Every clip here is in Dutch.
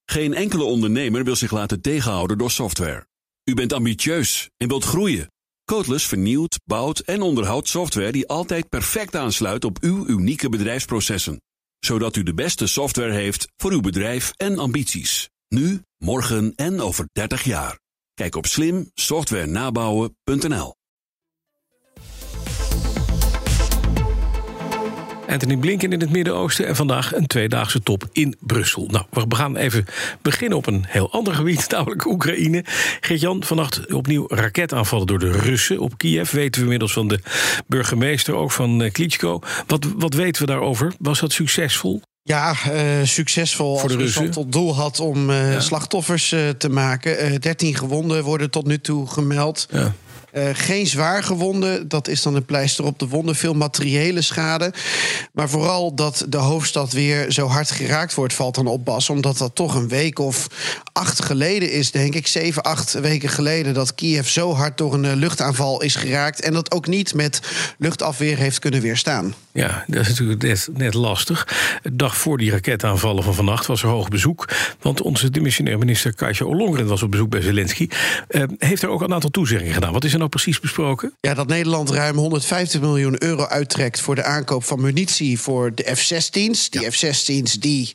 Geen enkele ondernemer wil zich laten tegenhouden door software. U bent ambitieus en wilt groeien. Codeless vernieuwt, bouwt en onderhoudt software die altijd perfect aansluit op uw unieke bedrijfsprocessen. Zodat u de beste software heeft voor uw bedrijf en ambities. Nu, morgen en over 30 jaar. Kijk op slimsoftwarenabouwen.nl. Anthony Blinken in het Midden-Oosten en vandaag een tweedaagse top in Brussel. Nou, we gaan even beginnen op een heel ander gebied, namelijk Oekraïne. Geert-Jan, vannacht opnieuw raketaanvallen door de Russen op Kiev. Weten we inmiddels van de burgemeester, ook van Klitschko. Wat weten we daarover? Was dat succesvol? Ja, succesvol voor de als Rusland tot doel had om slachtoffers te maken. 13 gewonden worden tot nu toe gemeld. Ja. Geen zwaar gewonden, dat is dan een pleister op de wonden. Veel materiële schade. Maar vooral dat de hoofdstad weer zo hard geraakt wordt, valt dan op, Bas. Omdat dat toch een week of 8 geleden is, denk ik. 7, 8 weken geleden dat Kiev zo hard door een luchtaanval is geraakt. En dat ook niet met luchtafweer heeft kunnen weerstaan. Ja, dat is natuurlijk net lastig. De dag voor die raketaanvallen van vannacht was er hoog bezoek. Want onze dimissionair minister Kaja Ollongren was op bezoek bij Zelensky. Heeft er ook een aantal toezeggingen gedaan. Wat is er nou precies besproken? Ja, dat Nederland ruim 150 miljoen euro uittrekt voor de aankoop van munitie voor de F-16's. Die F-16's die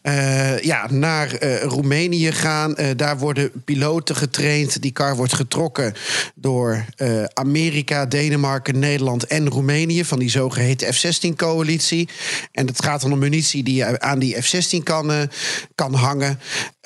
naar Roemenië gaan. Daar worden piloten getraind. Die kar wordt getrokken door Amerika, Denemarken, Nederland en Roemenië. Van die zogeheten F-16-coalitie. En het gaat dan om munitie die je aan die F-16 kan hangen.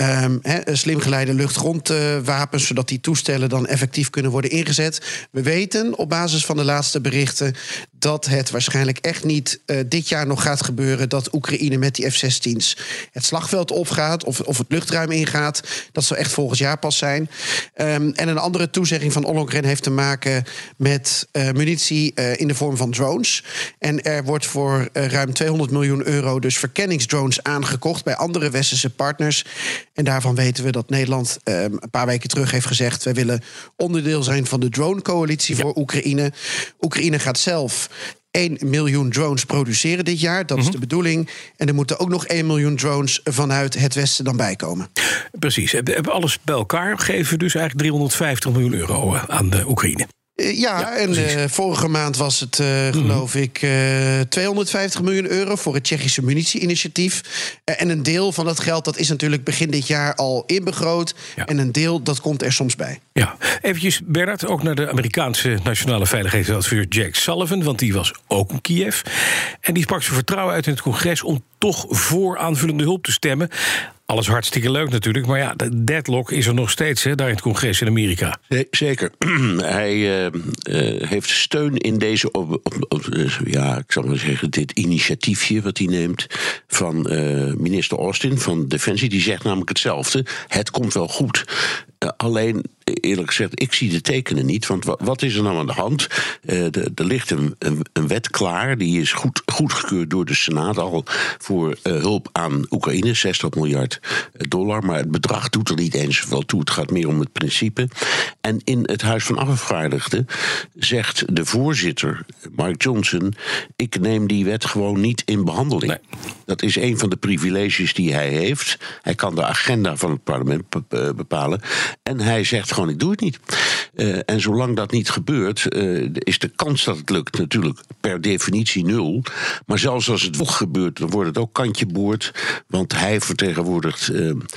Slim geleide lucht-grondwapens, zodat die toestellen dan effectief kunnen worden ingezet. We weten op basis van de laatste berichten dat het waarschijnlijk echt niet dit jaar nog gaat gebeuren dat Oekraïne met die F-16's het slagveld opgaat of het luchtruim ingaat. Dat zal echt volgend jaar pas zijn. En een andere toezegging van Ollongren heeft te maken met munitie in de vorm van drones. En er wordt voor ruim 200 miljoen euro dus verkenningsdrones aangekocht bij andere westerse partners. En daarvan weten we dat Nederland een paar weken terug heeft gezegd: wij willen onderdeel zijn van de drone-coalitie voor Oekraïne. Oekraïne gaat zelf 1 miljoen drones produceren dit jaar. Dat is de bedoeling. En er moeten ook nog 1 miljoen drones vanuit het Westen dan bijkomen. Precies. We hebben alles bij elkaar. Geven we dus eigenlijk 350 miljoen euro aan de Oekraïne. Vorige maand was het, geloof ik, 250 miljoen euro voor het Tsjechische munitie-initiatief. En een deel van dat geld dat is natuurlijk begin dit jaar al inbegroot. Ja. En een deel dat komt er soms bij. Ja, eventjes, Bernard, ook naar de Amerikaanse nationale veiligheidsadviseur Jack Sullivan, want die was ook in Kiev. En die sprak zijn vertrouwen uit in het congres om toch voor aanvullende hulp te stemmen. Alles hartstikke leuk natuurlijk, maar ja, de deadlock is er nog steeds daar in het congres in Amerika. Zeker. Hij heeft steun in deze, ik zal maar zeggen, dit initiatiefje wat hij neemt van minister Austin van Defensie. Die zegt namelijk hetzelfde. Het komt wel goed. Alleen, eerlijk gezegd, ik zie de tekenen niet. Want wat is er nou aan de hand? Er ligt een wet klaar. Die is goedgekeurd door de Senaat al voor hulp aan Oekraïne. $60 miljard. Maar het bedrag doet er niet eens wel toe. Het gaat meer om het principe. En in het Huis van Afgevaardigden zegt de voorzitter, Mike Johnson: ik neem die wet gewoon niet in behandeling. Nee. Dat is een van de privileges die hij heeft. Hij kan de agenda van het parlement bepalen. En hij zegt gewoon: ik doe het niet. En zolang dat niet gebeurt, is de kans dat het lukt natuurlijk per definitie 0. Maar zelfs als het wel gebeurt, dan wordt het ook kantje boord. Want hij vertegenwoordigt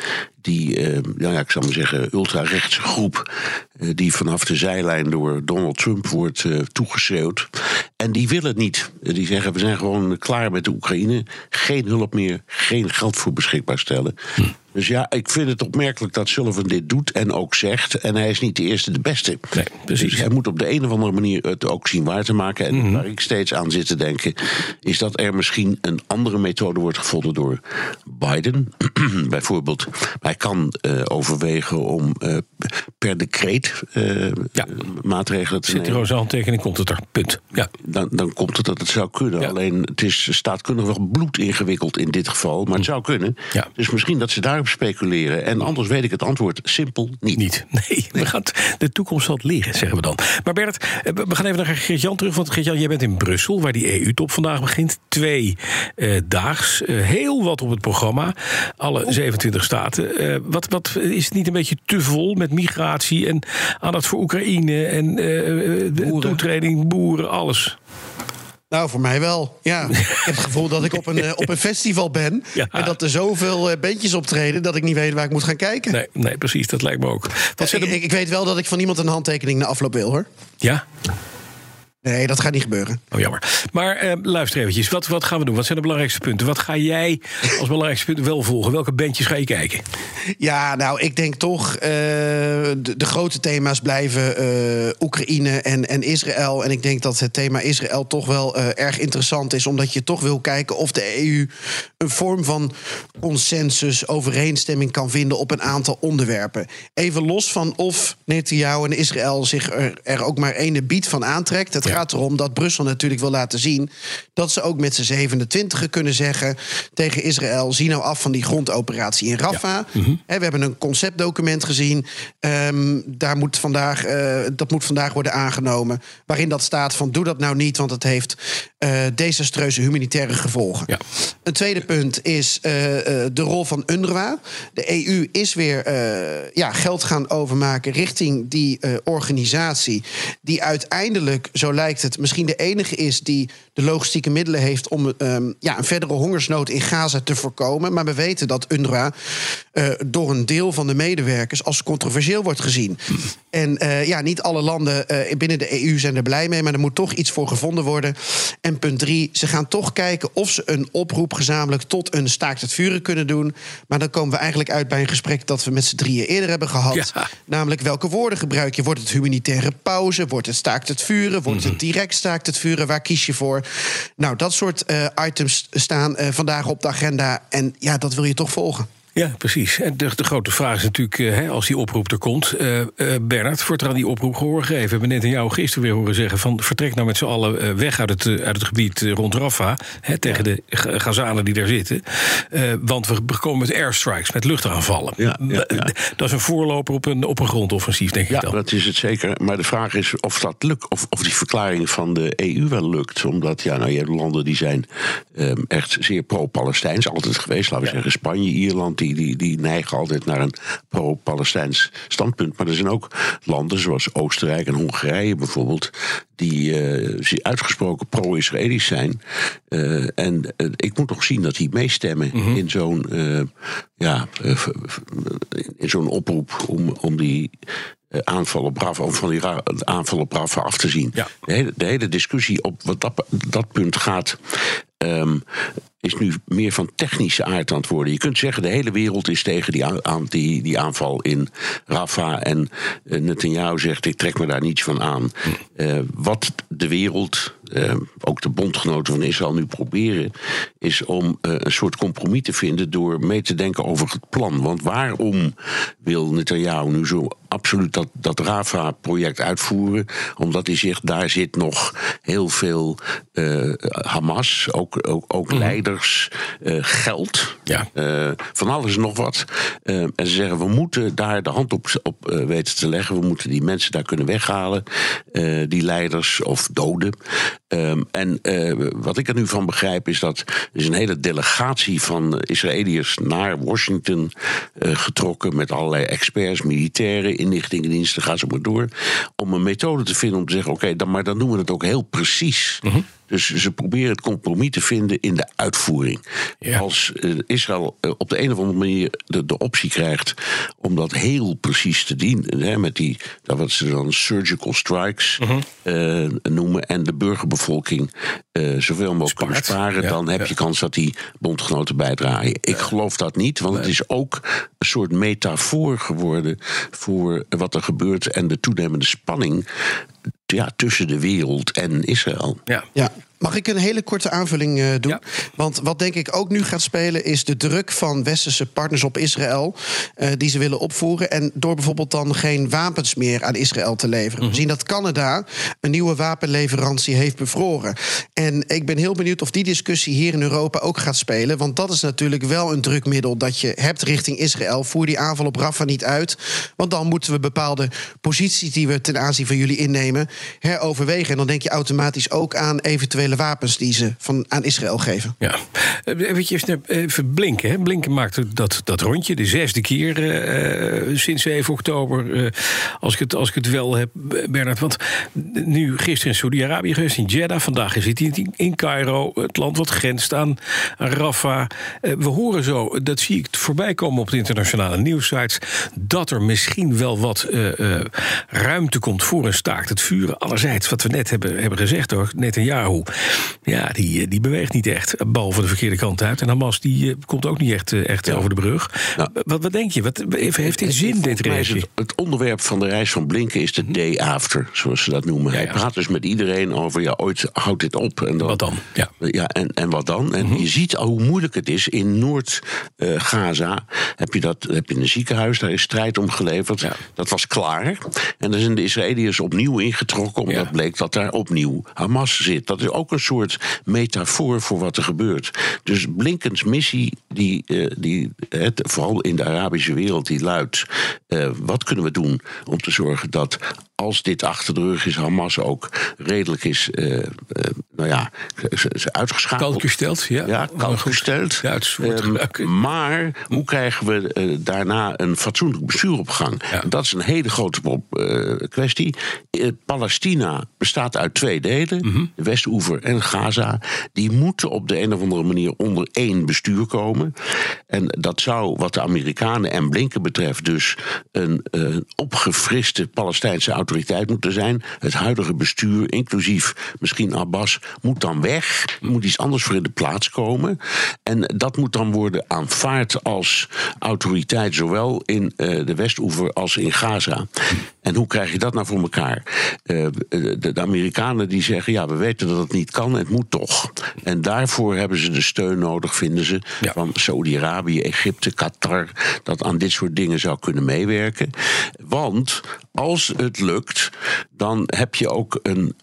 ik zal maar zeggen, ultrarechtse groep die vanaf de zijlijn door Donald Trump wordt toegeschreeuwd. En die willen het niet. Die zeggen: we zijn gewoon klaar met de Oekraïne. Geen hulp meer, geen geld voor beschikbaar stellen. Dus ja, ik vind het opmerkelijk dat Sullivan dit doet en ook zegt. En hij is niet de eerste, de beste. Nee, precies. Dus hij moet op de een of andere manier het ook zien waar te maken. En waar ik steeds aan zit te denken, is dat er misschien een andere methode wordt gevonden door Biden. Bijvoorbeeld, hij kan overwegen om per decreet maatregelen te nemen. Zit er zo'n handtekening, komt het er. Punt. Ja. Dan komt het dat het zou kunnen. Ja. Alleen, het is staatkundig wel bloed ingewikkeld in dit geval. Maar het zou kunnen. Ja. Dus misschien dat ze daarop speculeren. En anders weet ik het antwoord simpel niet. Nee, de toekomst zal het leren, zeggen we dan. Maar Bert, we gaan even naar Geert-Jan terug. Want Geert-Jan, jij bent in Brussel, waar die EU-top vandaag begint. 2 daags. Heel wat op het programma. Alle 27 staten. Wat is het niet een beetje te vol met migratie en aandacht voor Oekraïne en toetreding, boeren, alles? Nou, voor mij wel. Ja, ik heb het gevoel dat ik op een festival ben. Ja. En dat er zoveel bandjes optreden dat ik niet weet waar ik moet gaan kijken. Nee, precies. Dat lijkt me ook. Ik weet wel dat ik van iemand een handtekening na afloop wil, hoor. Ja? Nee, dat gaat niet gebeuren. Oh, jammer. Maar luister eventjes, wat gaan we doen? Wat zijn de belangrijkste punten? Wat ga jij als belangrijkste punten wel volgen? Welke bandjes ga je kijken? Ja, nou, ik denk toch de grote thema's blijven Oekraïne en Israël. En ik denk dat het thema Israël toch wel erg interessant is, omdat je toch wil kijken of de EU een vorm van consensus, overeenstemming kan vinden op een aantal onderwerpen. Even los van of Netanyahu en Israël zich er ook maar ene biet van aantrekt. Het gaat erom dat Brussel natuurlijk wil laten zien dat ze ook met z'n 27 kunnen zeggen tegen Israël: zie nou af van die grondoperatie in Rafah. Ja. Mm-hmm. We hebben een conceptdocument gezien. Dat moet vandaag worden aangenomen. Waarin dat staat van: doe dat nou niet, want het heeft desastreuze humanitaire gevolgen. Ja. Een tweede punt is de rol van UNRWA. De EU is weer geld gaan overmaken richting die organisatie, die uiteindelijk, zo lijkt het, misschien de enige is die de logistieke middelen heeft om een verdere hongersnood in Gaza te voorkomen. Maar we weten dat UNRWA door een deel van de medewerkers als controversieel wordt gezien. En niet alle landen binnen de EU zijn er blij mee, maar er moet toch iets voor gevonden worden. En punt 3, ze gaan toch kijken of ze een oproep gezamenlijk tot een staakt het vuren kunnen doen. Maar dan komen we eigenlijk uit bij een gesprek dat we met z'n drieën eerder hebben gehad. Ja. Namelijk, welke woorden gebruik je? Wordt het humanitaire pauze? Wordt het staakt het vuren? Wordt het direct staakt het vuren? Waar kies je voor? Nou, dat soort items staan vandaag op de agenda. En ja, dat wil je toch volgen. Ja, precies. En de grote vraag is natuurlijk, als die oproep er komt, Bernard, wordt er aan die oproep gehoor gegeven? We hebben net aan jou gisteren weer horen zeggen van: vertrek nou met z'n allen weg uit het gebied rond Rafah, tegen de Gazanen die daar zitten. Want we komen met airstrikes, met luchtaanvallen. Ja. Dat is een voorloper op een grondoffensief, denk ik dan. Ja, dat is het zeker. Maar de vraag is of dat lukt, of die verklaring van de EU wel lukt. Omdat, je hebt landen die zijn echt zeer pro-Palestijns altijd geweest. Laten we zeggen Spanje, Ierland. Die neigen altijd naar een pro-Palestijns standpunt. Maar er zijn ook landen zoals Oostenrijk en Hongarije bijvoorbeeld, die uitgesproken pro-Israëlisch zijn. En ik moet nog zien dat die meestemmen in zo'n oproep om die aanval op Rafah, om van die aanval op Rafah af te zien. Ja. De hele discussie op wat dat punt gaat, is nu meer van technische aard aan het worden. Je kunt zeggen, de hele wereld is tegen die aanval in Rafah. En Netanyahu zegt, ik trek me daar niets van aan. Wat de wereld, ook de bondgenoten van Israël nu proberen, is om een soort compromis te vinden door mee te denken over het plan. Want waarom wil Netanyahu nu zo absoluut dat Rafah-project uitvoeren? Omdat hij zegt, daar zit nog heel veel Hamas, ook leiders, geld, van alles en nog wat. En ze zeggen, we moeten daar de hand op weten te leggen. We moeten die mensen daar kunnen weghalen, die leiders of doden. En wat ik er nu van begrijp is dat er is een hele delegatie van Israëliërs naar Washington getrokken met allerlei experts, militairen, inlichtingendiensten, ga zo maar door, om een methode te vinden om te zeggen, oké, maar dan doen we het ook heel precies. Dus ze proberen het compromis te vinden in de uitvoering. Ja. Als Israël op de een of andere manier de optie krijgt om dat heel precies te dienen, met wat ze dan surgical strikes noemen, en de burgerbevolking zoveel mogelijk kan sparen, dan heb je kans dat die bondgenoten bijdragen. Ik geloof dat niet, want het is ook een soort metafoor geworden voor wat er gebeurt en de toenemende spanning tussen de wereld en Israël. Ja. Mag ik een hele korte aanvulling doen? Ja. Want wat denk ik ook nu gaat spelen is de druk van westerse partners op Israël, die ze willen opvoeren. En door bijvoorbeeld dan geen wapens meer aan Israël te leveren. We zien dat Canada een nieuwe wapenleverantie heeft bevroren. En ik ben heel benieuwd of die discussie hier in Europa ook gaat spelen. Want dat is natuurlijk wel een drukmiddel dat je hebt richting Israël. Voer die aanval op Rafah niet uit. Want dan moeten we bepaalde posities die we ten aanzien van jullie innemen heroverwegen. En dan denk je automatisch ook aan eventuele wapens die ze aan Israël geven. Ja, even Blinken. Hè? Blinken maakte dat rondje, de 6e keer sinds 7 oktober. Als ik het wel heb, Bernard. Want nu gisteren in Saudi-Arabië geweest, in Jeddah. Vandaag is hij in Cairo, het land wat grenst aan Rafah. We horen zo, dat zie ik voorbij komen op de internationale nieuwssites, dat er misschien wel wat ruimte komt voor een staakt het vuren. Allerzijds, wat we net hebben gezegd hoor, Netanyahu, ja, die beweegt niet echt, behalve de verkeerde kant uit. En Hamas, die komt ook niet echt over de brug. Nou, wat denk je? Wat heeft dit zin, dit reisje? Het onderwerp van de reis van Blinken is de day after, zoals ze dat noemen. Hij praat dus met iedereen over, ooit houdt dit op. En dan, wat dan? En wat dan? En je ziet al hoe moeilijk het is. In Noord-Gaza heb je een ziekenhuis, daar is strijd om geleverd. Ja. Dat was klaar. En dan zijn de Israëliërs opnieuw ingetrokken, omdat bleek dat daar opnieuw Hamas zit. Dat is ook een soort metafoor voor wat er gebeurt. Dus Blinkens missie, vooral in de Arabische wereld, die luidt: wat kunnen we doen om te zorgen dat, als dit achter de rug is, Hamas ook redelijk is uitgeschakeld. Kalkgesteld, ja. Kalkgesteld. Maar hoe krijgen we daarna een fatsoenlijk bestuur op gang? Ja. Dat is een hele grote kwestie. Palestina bestaat uit 2 delen, de Westoever en Gaza. Die moeten op de een of andere manier onder 1 bestuur komen. En dat zou, wat de Amerikanen en Blinken betreft, dus een opgefriste Palestijnse autoriteit moeten zijn. Het huidige bestuur, inclusief misschien Abbas, moet dan weg. Er moet iets anders voor in de plaats komen. En dat moet dan worden aanvaard als autoriteit, zowel in de Westoever als in Gaza. En hoe krijg je dat nou voor elkaar? De Amerikanen die zeggen, we weten dat het niet kan, het moet toch. En daarvoor hebben ze de steun nodig, vinden ze, van Saudi-Arabië, Egypte, Qatar, dat aan dit soort dingen zou kunnen meewerken. Want als het lukt, dan heb je ook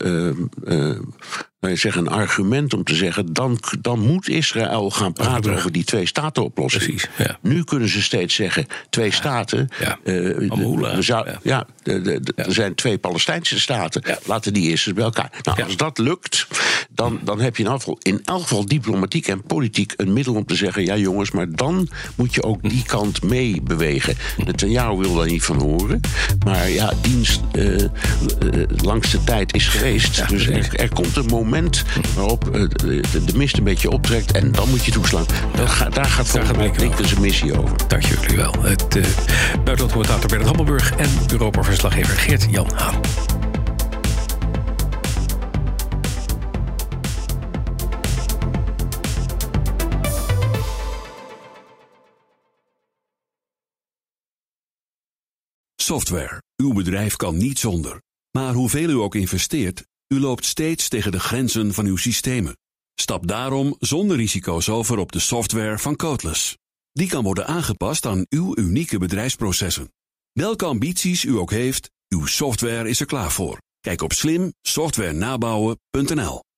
een argument om te zeggen, dan moet Israël gaan praten over die 2-staten-oplossing. Precies, ja. Nu kunnen ze steeds zeggen, 2 staten. Ja. Er zijn 2 Palestijnse staten. Ja. Laten die eerst eens bij elkaar. Nou, als dat lukt, dan heb je in elk geval diplomatiek en politiek een middel om te zeggen, ja jongens, maar dan moet je ook die kant mee bewegen. Netanyahu wil daar niet van horen. Maar dienst langs de tijd is geweest. Ja, dus er komt een moment waarop de mist een beetje optrekt en dan moet je toeslaan. Daar gaat volgens mij Blinken zijn missie over. Dank jullie wel. Het buitenlandcommentator Bernard Hammelburg en Europa-verslaggever Geert-Jan Haan. Software. Uw bedrijf kan niet zonder. Maar hoeveel u ook investeert, u loopt steeds tegen de grenzen van uw systemen. Stap daarom zonder risico's over op de software van Codeless. Die kan worden aangepast aan uw unieke bedrijfsprocessen. Welke ambities u ook heeft, uw software is er klaar voor. Kijk op slimsoftwarenabouwen.nl.